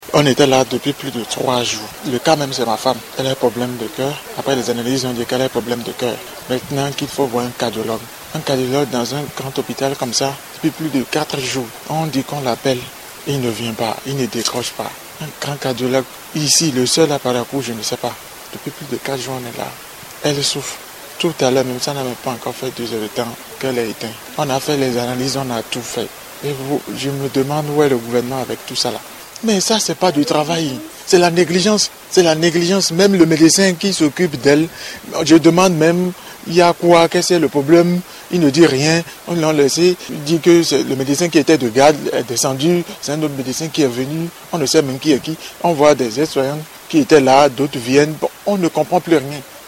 On était là depuis plus de 3 jours. Le cas même, c'est ma femme. Elle a un problème de cœur. Après les analyses, on dit qu'elle a un problème de cœur. Maintenant qu'il faut voir un cardiologue. Un cardiologue dans un grand hôpital comme ça, depuis plus de 4 jours. On dit qu'on l'appelle. Il ne vient pas, il ne décroche pas. Un grand cardiologue. Ici, le seul à Parakou, je ne sais pas. Depuis plus de 4 jours, on est là. Elle souffre. Tout à l'heure, même ça n'a même pas encore fait 2 heures de temps qu'elle est éteinte. On a fait les analyses, on a tout fait. Et je me demande où est le gouvernement avec tout ça là. Mais ça, c'est pas du travail. C'est la négligence. C'est la négligence. Même le médecin qui s'occupe d'elle, je demande même, il y a quoi, qu'est-ce que c'est le problème? Il ne dit rien. On l'a laissé. Il dit que c'est le médecin qui était de garde est descendu. C'est un autre médecin qui est venu. On ne sait même qui est qui. On voit des aides-soignantes qui étaient là, d'autres viennent. Bon, on ne comprend plus rien.